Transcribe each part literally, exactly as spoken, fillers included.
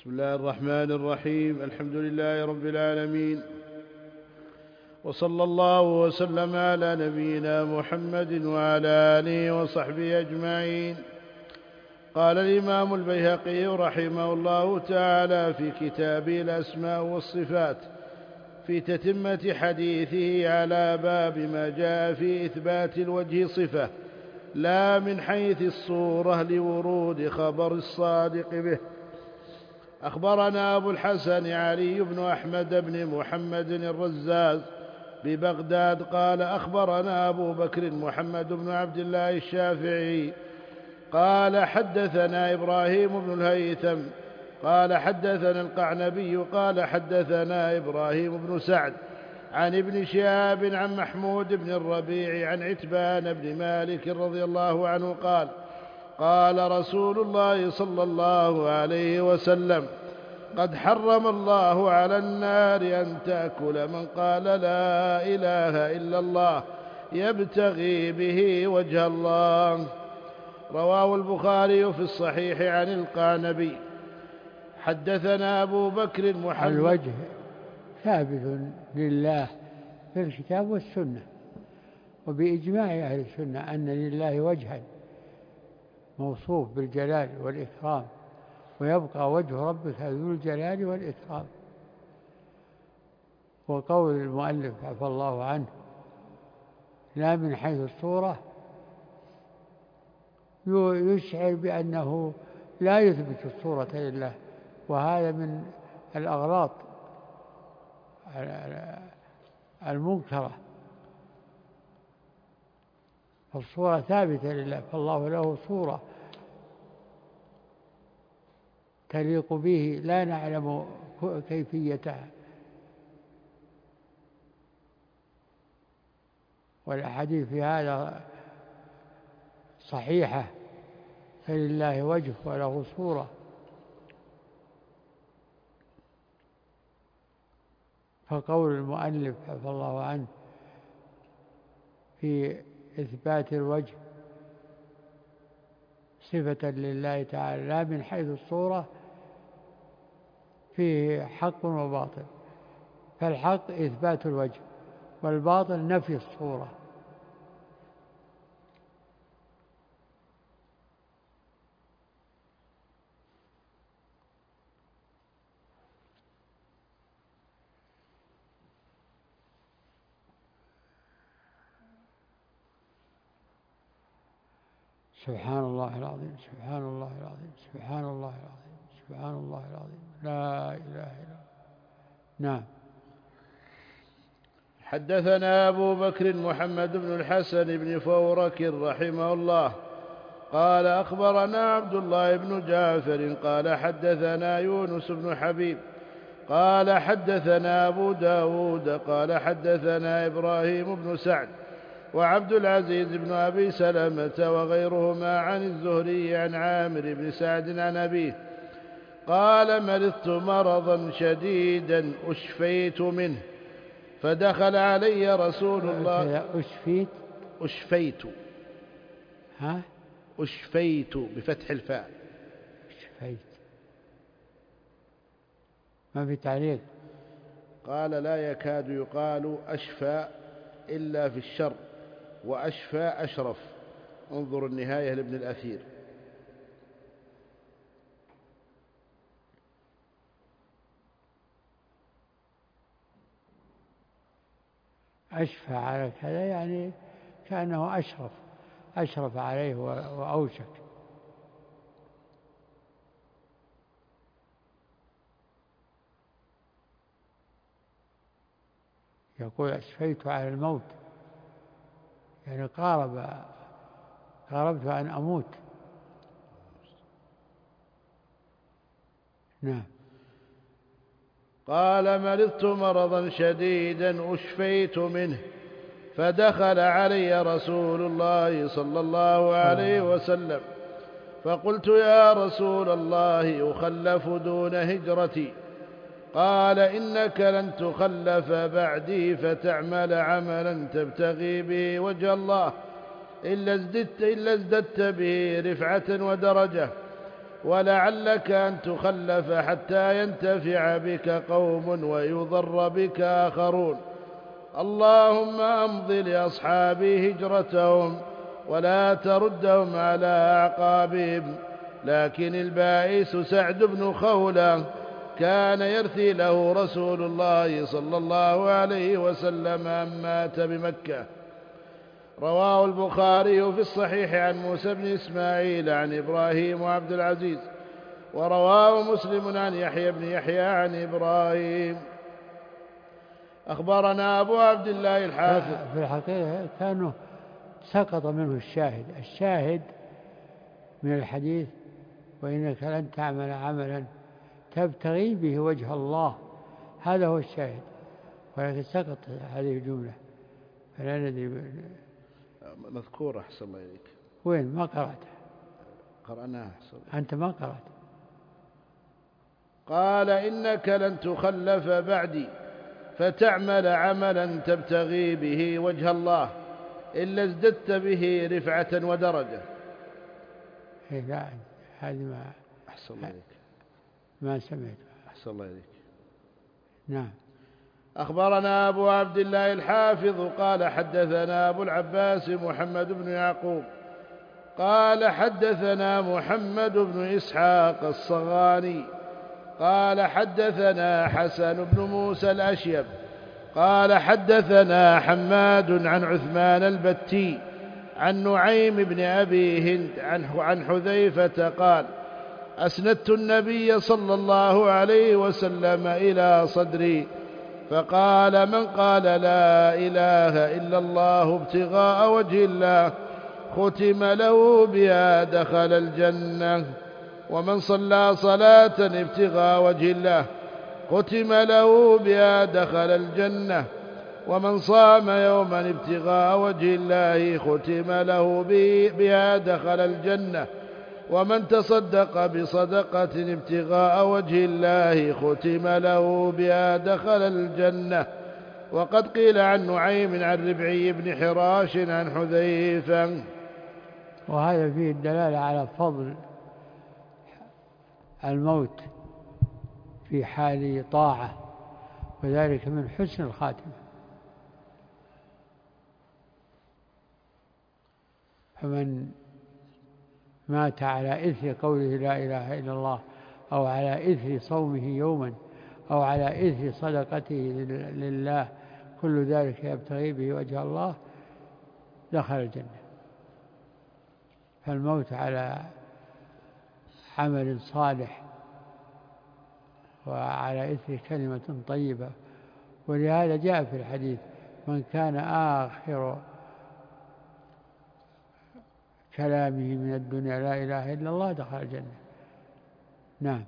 بسم الله الرحمن الرحيم. الحمد لله رب العالمين، وصلى الله وسلم على نبينا محمد وعلى آله وصحبه أجمعين. قال الإمام البيهقي رحمه الله تعالى في كتابه الأسماء والصفات في تتمة حديثه على باب ما جاء في إثبات الوجه صفة لا من حيث الصورة لورود خبر الصادق به. أخبرنا أبو الحسن علي بن أحمد بن محمد الرزاز ببغداد قال أخبرنا أبو بكر محمد بن عبد الله الشافعي قال حدثنا إبراهيم بن الهيثم قال حدثنا القعنبي قال حدثنا إبراهيم بن سعد عن ابن شهاب عن محمود بن الربيع عن عتبان بن مالك رضي الله عنه قال قال رسول الله صلى الله عليه وسلم قد حرم الله على النار أن تأكل من قال لا إله إلا الله يبتغي به وجه الله. رواه البخاري في الصحيح عن القعنبي. حدثنا أبو بكر محمد. الوجه ثابت لله في الكتاب والسنة، وبإجماع أهل السنة أن لله وجها موصوف بالجلال والإكرام، ويبقى وجه ربك ذو الجلال والإكرام. وقول المؤلف عفى الله عنه لا من حيث الصورة يشعر بأنه لا يثبت الصورة لله، وهذا من الأغلاط المنكرة. الصورة ثابتة لله، فالله له صورة تليق به لا نعلم كيفيتها، والأحاديث في هذا صحيحة، فلله وجه وله صورة. فقول المؤلف عفى الله عنه في إثبات الوجه صفة لله تعالى لا من حيث الصورة فيه حق وباطل، فالحق إثبات الوجه والباطل نفي الصورة. سبحان الله العظيم سبحان الله العظيم سبحان الله العظيم سبحان الله العظيم لا إله إلا الله. نعم. حدثنا أبو بكر محمد بن الحسن بن فورك رحمه الله قال أخبرنا عبد الله بن جعفر قال حدثنا يونس بن حبيب قال حدثنا أبو داود قال حدثنا إبراهيم بن سعد وعبد العزيز بن أبي سلمة وغيرهما عن الزهري عن عامر بن سعد عن أبيه قال مرضت مرضا شديدا أشفيت منه فدخل علي رسول الله. أشفيت أشفيت ها أشفيت بفتح الفاء. أشفيت ما في تعليق. قال لا يكاد يقال أشفى إلا في الشر، وأشفى أشرف. انظر النهاية لابن الأثير. أشفى على كذا يعني كأنه أشرف أشرف عليه وأوشك. يقول أشفيت على الموت يعني قارب قاربت أن أموت. نعم. قال مرضت مرضا شديدا أشفيت منه فدخل علي رسول الله صلى الله عليه وسلم فقلت يا رسول الله أخلف دون هجرتي؟ قال إنك لن تخلف بعدي فتعمل عملا تبتغي به وجه الله إلا ازددت, إلا ازددت به رفعة ودرجة ولعلك أن تخلف حتى ينتفع بك قوم ويضر بك آخرون. اللهم أمض لأصحابي هجرتهم ولا تردهم على أعقابهم. لكن البائس سعد بن خولة كان يرثي له رسول الله صلى الله عليه وسلم أن مات بمكة. رواه البخاري في الصحيح عن موسى بن إسماعيل عن إبراهيم وعبد العزيز، ورواه مسلم عن يحيى بن يحيى عن إبراهيم. أخبرنا أبو عبد الله الحافظ. في الحقيقة كانه سقط منه الشاهد. الشاهد من الحديث وإنك لن تعمل عملا تبتغي به وجه الله، هذا هو الشاهد، ولكن سقط هذه الجملة فلا ندري. مذكورة أحسن الله إليك. وين؟ ما قرأت. قرأناها أحسن. أنت ما قرأت. قال إنك لن تخلف بعدي فتعمل عملا تبتغي به وجه الله إلا ازددت به رفعة ودرجة. إيه لا، هذه ما أحسن الله إليك، ما سمعت. أحسن الله إليك. نعم. أخبرنا أبو عبد الله الحافظ قال حدثنا أبو العباس محمد بن يعقوب قال حدثنا محمد بن إسحاق الصغاني قال حدثنا حسن بن موسى الأشيب قال حدثنا حماد عن عثمان البتي عن نعيم بن أبي هند عن حذيفة قال أسندت النبي صلى الله عليه وسلم إلى صدري فقال من قال لا إله إلا الله ابتغاء وجه الله ختم له بها دخل الجنة، ومن صلى صلاة ابتغاء وجه الله ختم له بها دخل الجنة، ومن صام يوما ابتغاء وجه الله ختم له بها دخل الجنة، ومن تصدق بصدقة ابتغاء وجه الله ختم له بها دخل الجنة. وقد قيل عن نعيم عن ربعي بن حراش عن حذيفة. وهذا فيه الدلالة على فضل الموت في حال طاعة، وذلك من حسن الخاتمة. فمن مات على إثر قوله لا إله إلا الله أو على إثر صومه يوما أو على إثر صدقته لله كل ذلك يبتغي به وجه الله دخل الجنة. فالموت على عمل صالح وعلى إثر كلمة طيبة، ولهذا جاء في الحديث من كان آخر كلامه من الدنيا لا إله إلا الله دخل الجنة. نعم.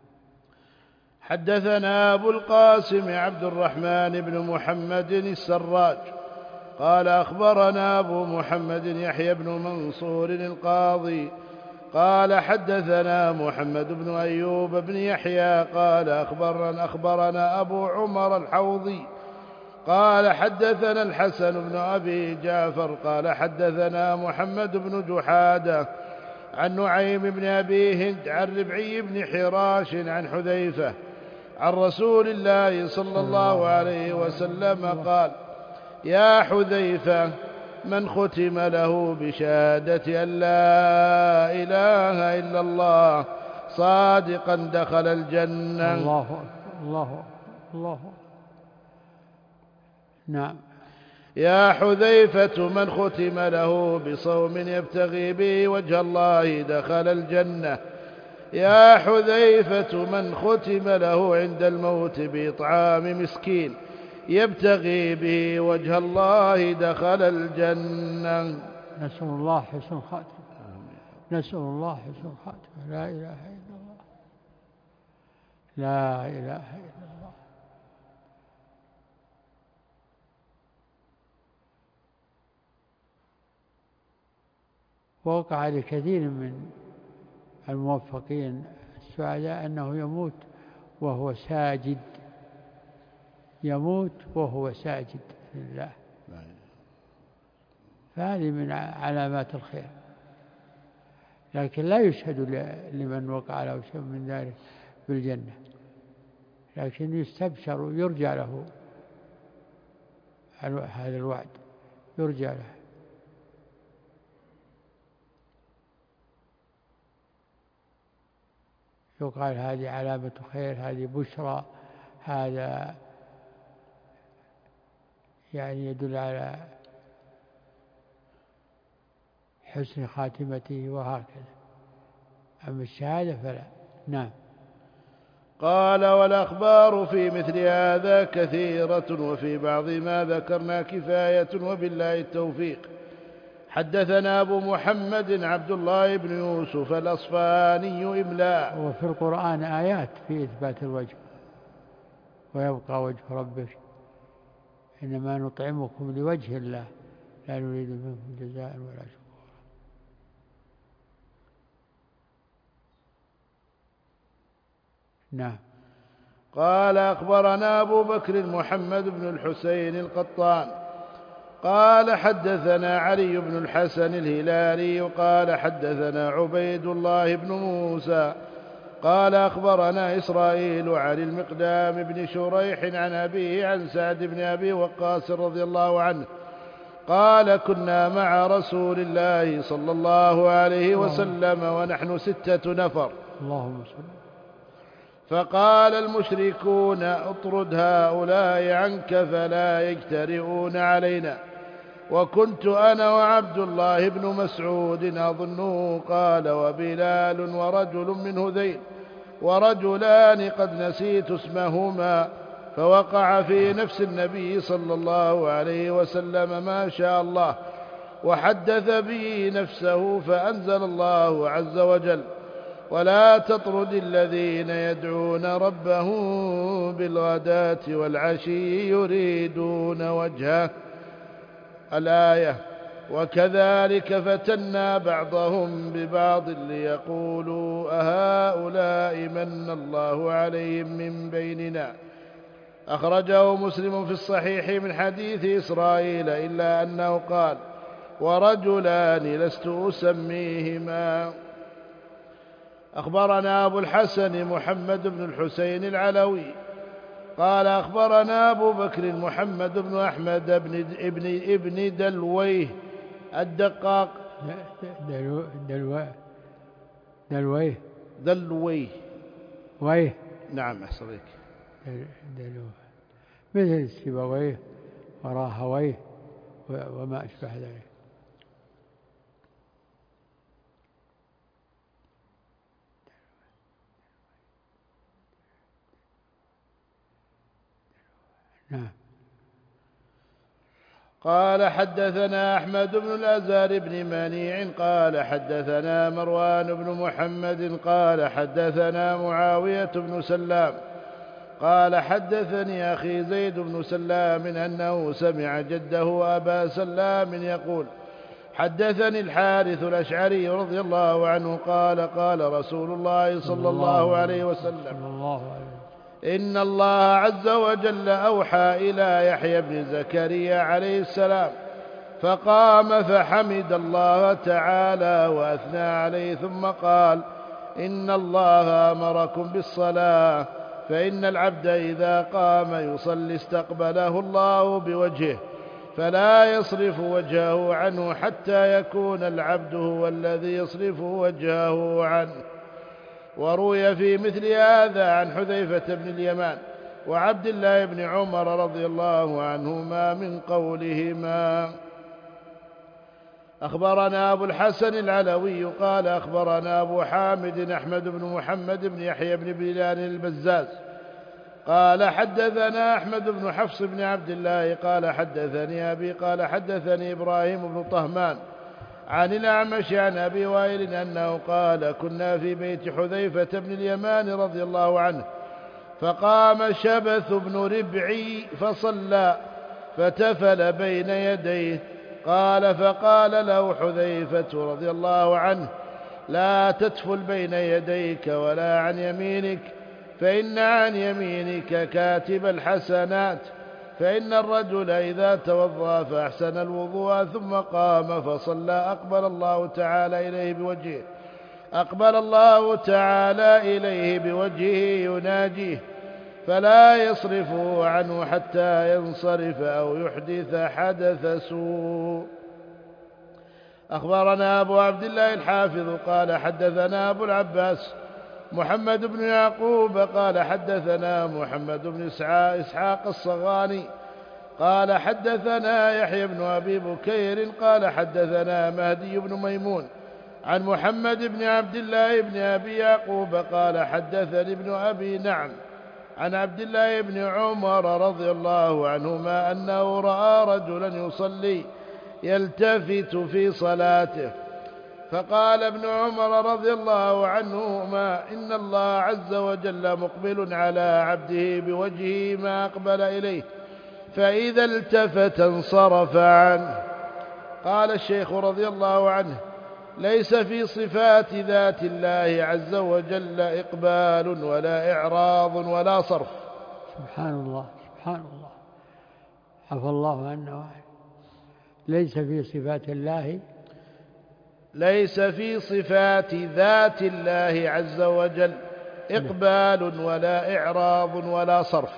حدثنا أبو القاسم عبد الرحمن بن محمد السراج قال أخبرنا أبو محمد يحيى بن منصور القاضي قال حدثنا محمد بن أيوب بن يحيى قال أخبرنا, أخبرنا أبو عمر الحوضي قال حدثنا الحسن بن أبي جعفر قال حدثنا محمد بن جحادة عن نعيم بن أبي هند عن ربعي بن حراش عن حذيفة عن رسول الله صلى الله عليه وسلم قال يا حذيفة من ختم له بشهادة أن لا إله إلا الله صادقا دخل الجنة. الله الله الله. نعم. يا حذيفة من ختم له بصوم يبتغي به وجه الله دخل الجنة. يا حذيفة من ختم له عند الموت بإطعام مسكين يبتغي به وجه الله دخل الجنة. نسأل الله حسن الخاتمة. نسأل الله حسن الخاتمة. لا إله إلا الله. لا إله إلا الله. ووقع لكثير من الموفقين السعداء أنه يموت وهو ساجد، يموت وهو ساجد لله، فهذه من علامات الخير. لكن لا يشهد لمن وقع له شيء من ذلك بالجنة، لكن يستبشر ويرجى له هذا الوعد، يرجى له. يقال هذه علامة خير، هذه بشرى، هذا يعني يدل على حسن خاتمته وهكذا. أما الشهادة فلا. نعم. قال: والأخبار في مثل هذا كثيرة، وفي بعض ما ذكرنا كفاية، وبالله التوفيق. حدثنا أبو محمد عبد الله بن يوسف الأصفهاني إملاء. وفي القرآن آيات في إثبات الوجه: ويبقى وجه ربك إنما نطعمكم لوجه الله لا نريد منكم جزاء ولا شكورا. نعم. قال: أخبرنا أبو بكر محمد بن الحسين القطان قال: حدثنا علي بن الحسن الهلالي قال: حدثنا عبيد الله بن موسى قال: أخبرنا إسرائيل عن المقدام بن شريح عن أبيه عن سعد بن أبي وقاص رضي الله عنه قال: كنا مع رسول الله صلى الله عليه وسلم ونحن ستة نفر. اللهم صل. فقال المشركون: اطرد هؤلاء عنك فلا يجترئون علينا. وكنت أنا وعبد الله بن مسعود أظنه قال: وبلال ورجل من هذيل ورجلان قد نسيت اسمهما. فوقع في نفس النبي صلى الله عليه وسلم ما شاء الله، وحدث به نفسه، فأنزل الله عز وجل: ولا تطرد الذين يدعون ربهم بالغداة والعشي يريدون وجهه. الآية. وكذلك فتنا بعضهم ببعض ليقولوا أهؤلاء من الله عليهم من بيننا. أخرجه مسلم في الصحيح من حديث إسرائيل، إلا أنه قال: ورجلان لست أسميهما. أخبرنا أبو الحسن محمد بن الحسين العلوي قال: أخبرنا أبو بكر محمد بن أحمد بن ابن ابن دلويه الدقاق. دلو دلو دلويه دلويه ويه. نعم أحسنك. دلو مثل سيبويه وراهويه وما أشبه ذلك. نعم. قال: حدثنا أحمد بن الأزهر بن منيع قال: حدثنا مروان بن محمد قال: حدثنا معاوية بن سلام قال: حدثني أخي زيد بن سلام أنه سمع جده أبا سلام يقول: حدثني الحارث الأشعري رضي الله عنه قال: قال رسول الله صلى الله عليه وسلم: إن الله عز وجل أوحى إلى يحيى بن زكريا عليه السلام، فقام فحمد الله تعالى وأثنى عليه، ثم قال: إن الله أمركم بالصلاة، فإن العبد إذا قام يصلي استقبله الله بوجهه، فلا يصرف وجهه عنه حتى يكون العبد هو الذي يصرف وجهه عنه. وروي في مثل هذا عن حذيفة بن اليمان وعبد الله بن عمر رضي الله عنهما من قولهما. أخبرنا أبو الحسن العلوي قال: أخبرنا أبو حامد أحمد بن محمد بن يحيى بن بلال البزاز قال: حدثنا أحمد بن حفص بن عبد الله قال: حدثني أبي قال: حدثني إبراهيم بن طهمان عن الأعمش عن أبي وائل أنه قال: كنا في بيت حذيفة بن اليمان رضي الله عنه، فقام شبث بن ربعي فصلى، فتفل بين يديه. قال: فقال له حذيفة رضي الله عنه: لا تتفل بين يديك ولا عن يمينك، فإن عن يمينك كاتب الحسنات. فإن الرجل إذا توضأ فأحسن الوضوء ثم قام فصلى أقبل الله تعالى إليه بوجهه، أقبل الله تعالى إليه بوجهه يناجيه فلا يصرفه عنه حتى ينصرف أو يحدث حدث سوء. أخبرنا أبو عبد الله الحافظ قال حدثنا أبو العباس محمد بن يعقوب قال حدثنا محمد بن إسحاق الصغاني قال حدثنا يحيى بن أبي بكير قال حدثنا مهدي بن ميمون عن محمد بن عبد الله بن أبي يعقوب قال حدثني ابن أبي نعم عن عبد الله بن عمر رضي الله عنهما أنه رأى رجلا يصلي يلتفت في صلاته فقال ابن عمر رضي الله عنهما إن الله عز وجل مقبل على عبده بوجهه ما أقبل إليه فإذا التفت انصرف عنه. قال الشيخ رضي الله عنه ليس في صفات ذات الله عز وجل إقبال ولا إعراض ولا صرف. سبحان الله سبحان الله عفى الله عنا. ليس في صفات الله ليس في صفات ذات الله عز وجل إقبال ولا إعراض ولا صرف.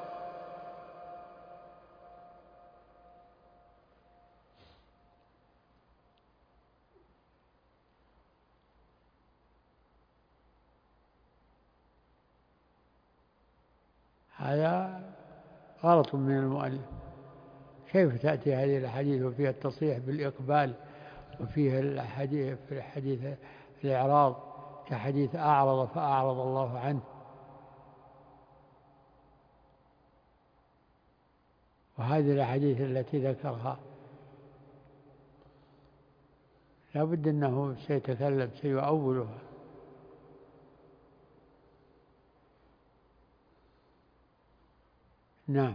هذا غلط من المؤلف. كيف تأتي هذه الأحاديث وفيها التصريح بالإقبال وفيها الحديث في الحديث الإعراض كحديث أعرض فأعرض الله عنه؟ وهذه الأحاديث التي ذكرها لا بد أنه سيتكلم سيؤولها. نعم.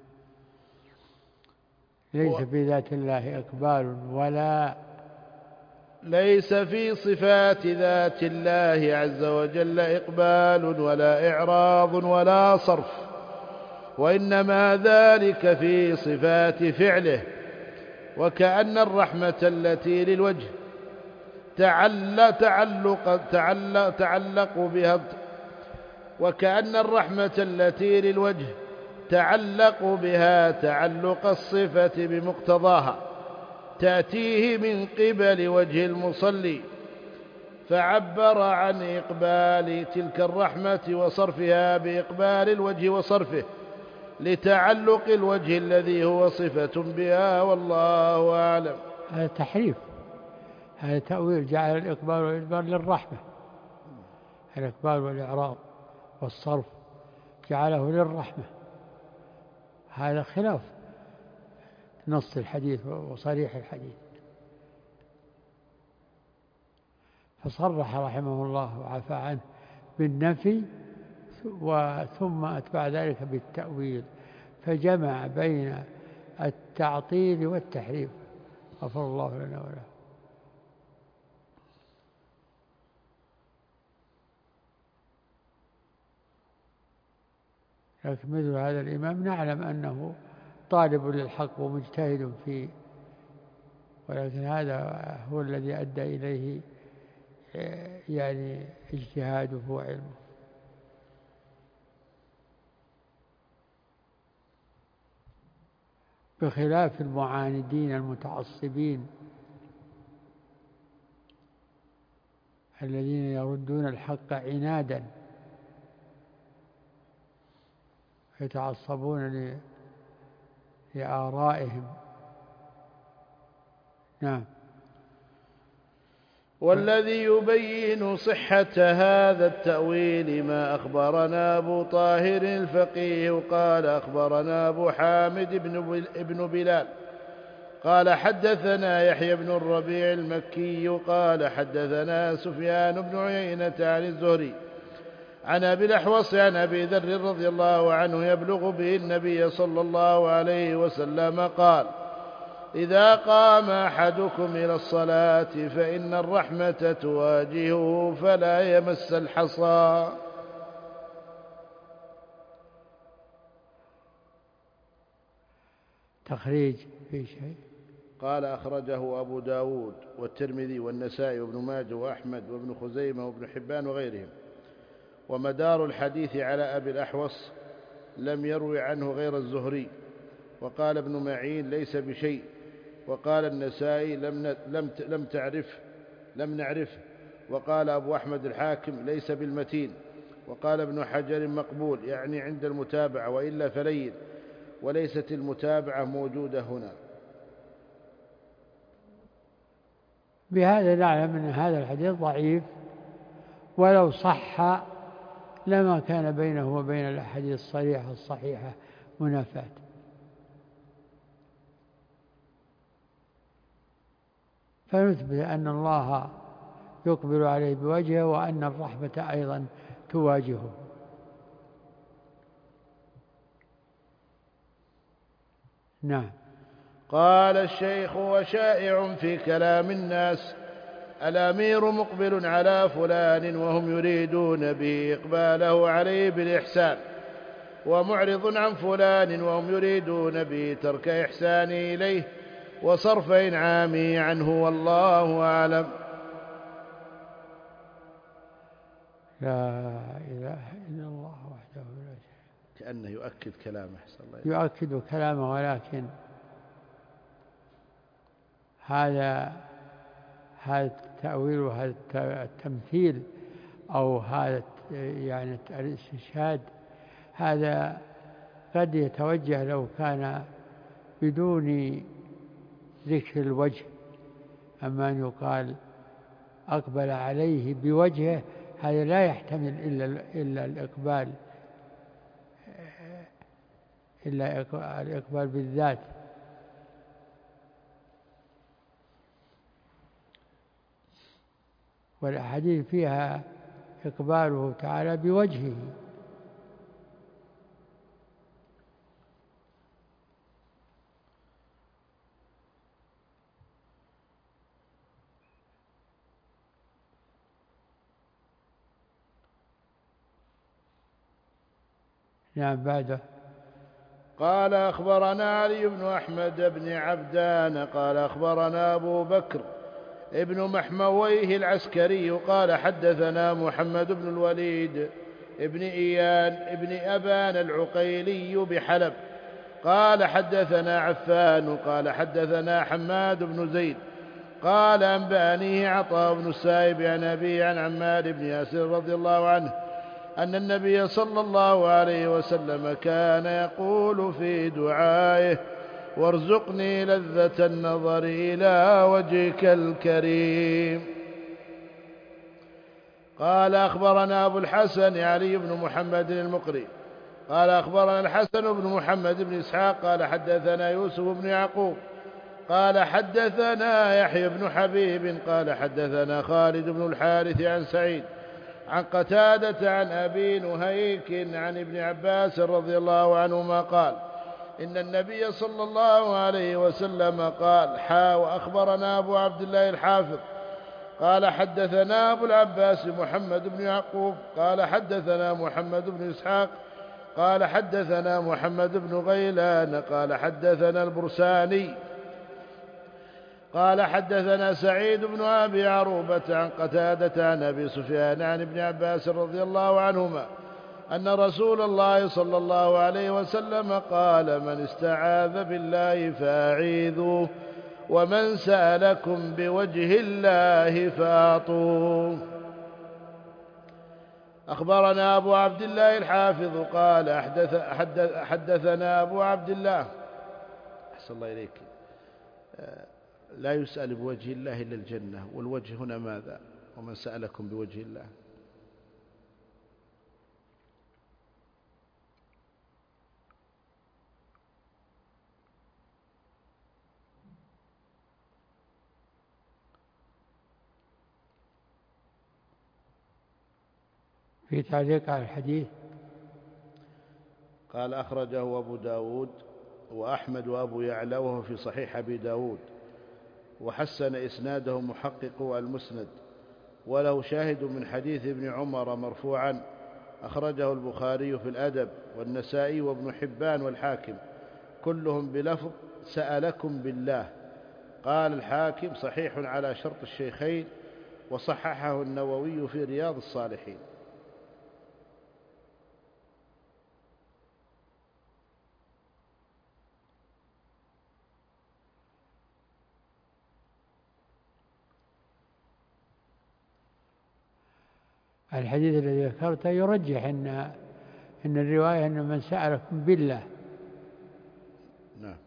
ليس في ذات الله إقبال ولا ليس في صفات ذات الله عز وجل إقبال ولا إعراض ولا صرف، وإنما ذلك في صفات فعله. وكأن الرحمة التي للوجه تعلق تعلق تعلق, تعلق بها وكأن الرحمة التي للوجه تعلق بها تعلق الصفة بمقتضاها، تأتيه من قبل وجه المصلي، فعبر عن إقبال تلك الرحمة وصرفها بإقبال الوجه وصرفه لتعلق الوجه الذي هو صفة بها، والله أعلم. هذا تحريف، هذا تأويل، جعل الإقبال والإدبار للرحمة، الإقبال والإعراض والصرف جعله للرحمة، هذا خلاف نص الحديث وصريح الحديث. فصرح رحمه الله وعفى عنه بالنفي ثم أتبع ذلك بالتأويل، فجمع بين التعطيل والتحريف، غفر الله لنا وله. لكن مثل هذا الإمام نعلم أنه طالب للحق ومجتهد فيه، ولكن هذا هو الذي أدى إليه يعني اجتهاده وعلمه. بخلاف المعاندين المتعصبين الذين يردون الحق عنادا، يتعصبون لآرائهم. نعم. والذي يبين صحة هذا التأويل ما أخبرنا أبو طاهر الفقيه قال أخبرنا أبو حامد بن بلال قال حدثنا يحيى بن الربيع المكي قال حدثنا سفيان بن عيينة عن الزهري عن أبي الأحوص عن أبي ذر رضي الله عنه يبلغ به النبي صلى الله عليه وسلم قال: إذا قام أحدكم إلى الصلاة فإن الرحمة تواجهه فلا يمس الحصى. تخريج في شيء؟ قال أخرجه أبو داود والترمذي والنسائي وابن ماجه وأحمد وابن خزيمة وابن حبان وغيرهم. ومدار الحديث على أبي الأحوص لم يروي عنه غير الزهري. وقال ابن معين ليس بشيء. وقال النسائي لم, لم, لم تعرف لم نعرفه. وقال أبو أحمد الحاكم ليس بالمتين. وقال ابن حجر مقبول يعني عند المتابعة، وإلا فلين، وليست المتابعة موجودة هنا. بهذا نعلم أن هذا الحديث ضعيف، ولو صح لما كان بينه وبين الأحاديث الصريحة الصحيحة منافاة. فنثبت أن الله يقبل عليه بوجهه، وأن الرحمة أيضا تواجهه. نعم. قال الشيخ: وشائع في كلام الناس الأمير مقبل على فلان وهم يريدون به إقباله عليه بالإحسان، ومعرض عن فلان وهم يريدون به ترك إحسانه إليه وصرف إنعامه عنه، والله أعلم. لا إله إلا الله وحده لا شريك له. كأنه يؤكد كلامه. يؤكد كلامه، ولكن هذا هذا التأويل وهذا التمثيل أو هذا يعني الاستشهاد، هذا قد يتوجه لو كان بدون ذكر الوجه. أما أن يقال أقبل عليه بوجهه، هذا لا يحتمل إلا إلا الإقبال إلا الإقبال بالذات. والأحاديث فيها إقباله تعالى بوجهه. نعم. بعده قال: أخبرنا علي بن أحمد بن عبدان قال أخبرنا أبو بكر ابن محمويه العسكري قال حدثنا محمد بن الوليد ابن إيان ابن أبان العقيلي بحلب قال حدثنا عفان قال حدثنا حماد بن زيد قال أنبأنيه عطاء بن السائب عن أبيه عن عمار بن ياسر رضي الله عنه أن النبي صلى الله عليه وسلم كان يقول في دعائه: وارزقني لذة النظر إلى وجهك الكريم. قال: أخبرنا أبو الحسن علي بن محمد المقري قال أخبرنا الحسن بن محمد بن إسحاق قال حدثنا يوسف بن يعقوب قال حدثنا يحيى بن حبيب قال حدثنا خالد بن الحارث عن سعيد عن قتادة عن أبي نهيك عن ابن عباس رضي الله عنهما قال: إن النبي صلى الله عليه وسلم قال: حا وأخبرنا أبو عبد الله الحافظ قال حدثنا أبو العباس محمد بن يعقوب قال حدثنا محمد بن إسحاق قال حدثنا محمد بن غيلان قال حدثنا البرساني قال حدثنا سعيد بن أبي عروبة عن قتادة عن أبي سفيان عن ابن عباس رضي الله عنهما أن رسول الله صلى الله عليه وسلم قال: من استعاذ بالله فأعيذوه، ومن سألكم بوجه الله فأعطوه. أخبرنا أبو عبد الله الحافظ قال أحدث حدث حدثنا أبو عبد الله. أحسن الله إليك. لا يسأل بوجه الله إلا الجنة، والوجه هنا ماذا؟ ومن سألكم بوجه الله. في تعليق على الحديث قال: أخرجه أبو داود وأحمد وأبو يعلى وهو في صحيح أبي داود، وحسن إسناده محقق المسند، وله شاهد من حديث ابن عمر مرفوعا أخرجه البخاري في الأدب والنسائي وابن حبان والحاكم كلهم بلفظ: سألكم بالله، قال الحاكم صحيح على شرط الشيخين، وصححه النووي في رياض الصالحين. الحديث الذي ذكرته يرجح أن أن الرواية أن من سألكم بالله. نعم.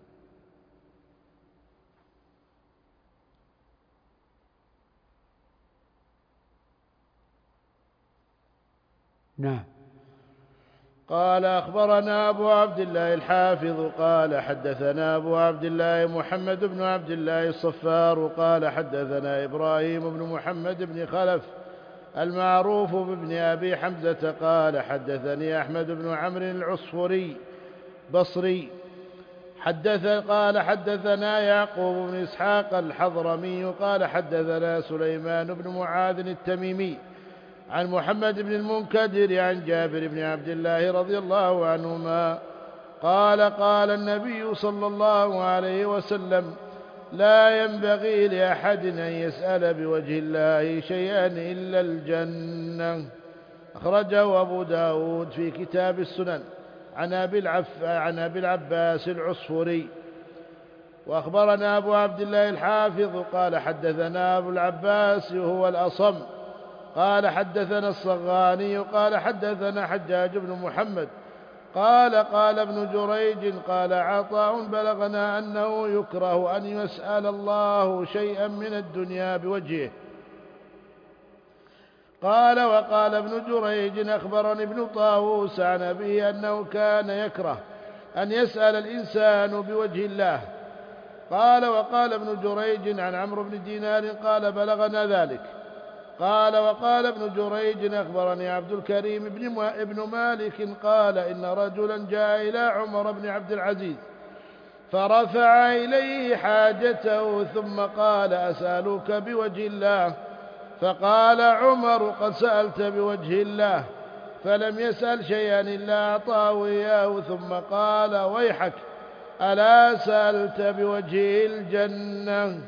نعم. قال أخبرنا أبو عبد الله الحافظ قال حدثنا أبو عبد الله محمد بن عبد الله الصفار قال حدثنا إبراهيم بن محمد بن خلف المعروف بابن أبي حمزة قال حدثني أحمد بن عمرو العصفوري بصري حدث قال حدثنا يعقوب بن إسحاق الحضرمي قال حدثنا سليمان بن معاذ التميمي عن محمد بن المنكدر عن جابر بن عبد الله رضي الله عنهما قال قال النبي صلى الله عليه وسلم: لا ينبغي لأحد أن يسأل بوجه الله شيئا إلا الجنة. أخرجه أبو داود في كتاب السنن عن أبي, العف... عن أبي العباس العصفوري. وأخبرنا أبو عبد الله الحافظ قال حدثنا أبو العباس هو الأصم قال حدثنا الصغاني قال حدثنا حجاج بن محمد قال قال ابن جريج قال عطاء: بلغنا أنه يكره أن يسأل الله شيئا من الدنيا بوجهه. قال وقال ابن جريج: أخبرني ابن طاووس عن أبيه أنه كان يكره أن يسأل الإنسان بوجه الله. قال وقال ابن جريج عن عمرو بن دينار قال: بلغنا ذلك. قال وقال ابن جريج: أخبرني عبد الكريم بن ابن مالك قال: إن رجلا جاء إلى عمر بن عبد العزيز فرفع إليه حاجته ثم قال: أسألك بوجه الله. فقال عمر: قد سألت بوجه الله. فلم يسأل شيئا إلا أعطاه إياه ثم قال: ويحك، ألا سألت بوجه الجنة؟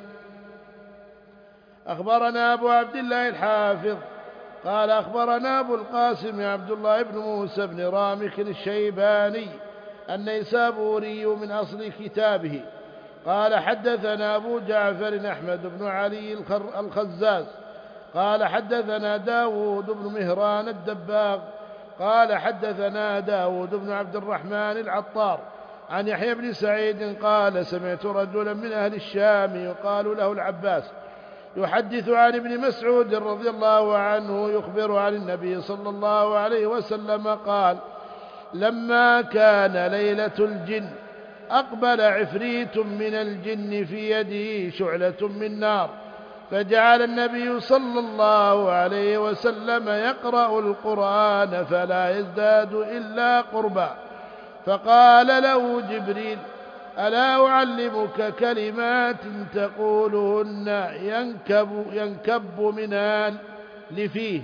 أخبرنا أبو عبد الله الحافظ قال أخبرنا أبو القاسم عبد الله بن موسى بن رامك الشيباني النيسابوري من أصل كتابه قال حدثنا أبو جعفر أحمد بن علي الخزاز قال حدثنا داود بن مهران الدباغ قال حدثنا داود بن عبد الرحمن العطار عن يحيى بن سعيد قال: سمعت رجلا من أهل الشام يقال له العباس يحدث عن ابن مسعود رضي الله عنه يخبر عن النبي صلى الله عليه وسلم قال: لما كان ليلة الجن أقبل عفريت من الجن في يده شعلة من نار، فجعل النبي صلى الله عليه وسلم يقرأ القرآن فلا يزداد إلا قربا، فقال له جبريل: ألا أعلمك كلمات تقولهن ينكب, ينكب منها لفيه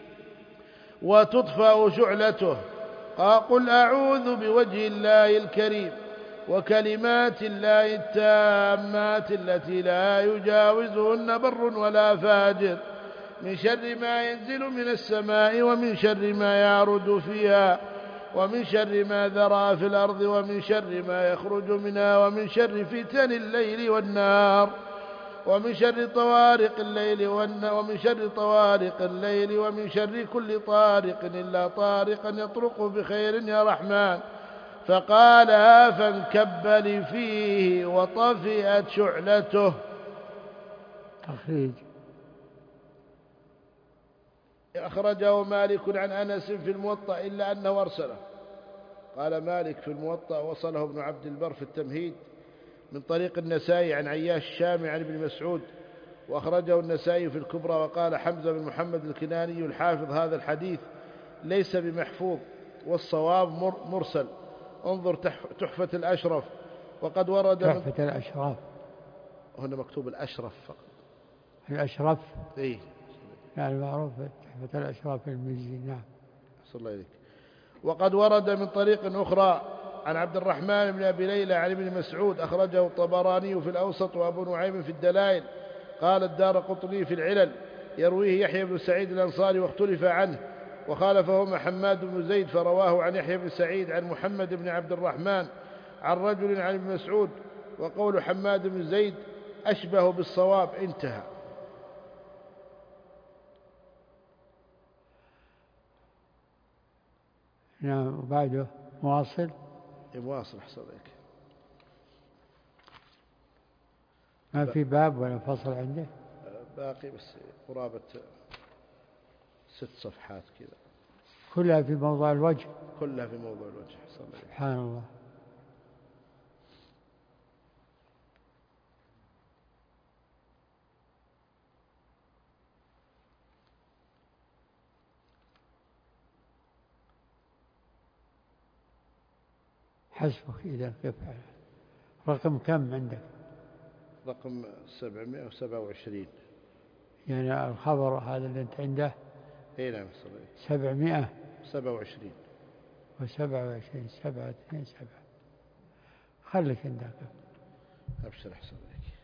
وتطفأ شعلته؟ قل: أعوذ بوجه الله الكريم وكلمات الله التامات التي لا يجاوزهن بر ولا فاجر من شر ما ينزل من السماء ومن شر ما يعرج فيها ومن شر ما ذرى في الأرض ومن شر ما يخرج منها ومن شر فتن الليل والنهار ومن شر طوارق الليل والنهار ومن شر طوارق الليل ومن شر كل طارق إلا طارقا يطرق بخير يا رحمن. فقالها فانكب لفيه وطفئت شعلته. تخريج. أخرجه مالك عن أنس في الموطأ إلا أنه أرسله. قال مالك في الموطأ: وصله ابن عبد البر في التمهيد من طريق النسائي عن عياش الشامي عن ابن مسعود، وأخرجه النسائي في الكبرى. وقال حمزة بن محمد الكناني الحافظ: هذا الحديث ليس بمحفوظ والصواب مرسل. انظر تحفة الأشرف. وقد ورد تحفة الأشراف، هنا مكتوب الأشرف فقط. الأشرف إيه يعني معروف تحفة الأشراف المزي. نعم. صلى الله عليك. وقد ورد من طريق أخرى عن عبد الرحمن بن أبي ليلى عن ابن مسعود أخرجه الطبراني في الأوسط وأبو نعيم في الدلائل. قال الدارقطني في العلل يرويه يحيى بن سعيد الأنصاري واختلف عنه، وخالفهما حماد بن زيد فرواه عن يحيى بن سعيد عن محمد بن عبد الرحمن عن رجل عن ابن مسعود، وقول حماد بن زيد أشبه بالصواب. انتهى. نعم. وبعده مواصل. مواصل أحسن لك. ما في باب ولا فصل عنده؟ باقي بس قرابة ست صفحات كذا. كلها في موضوع الوجه. كلها في موضوع الوجه. سبحان الله. حسبك إذا كيف رقم كم عندك؟ رقم سبعمائة وسبعة وعشرين. يعني الخبر هذا اللي أنت عنده؟ اي نعم. سبعمائة سبعة وعشرين وسبعة وعشرين. سبعة اثنين سبعة. خليك عندك. أبشر أحسن لك.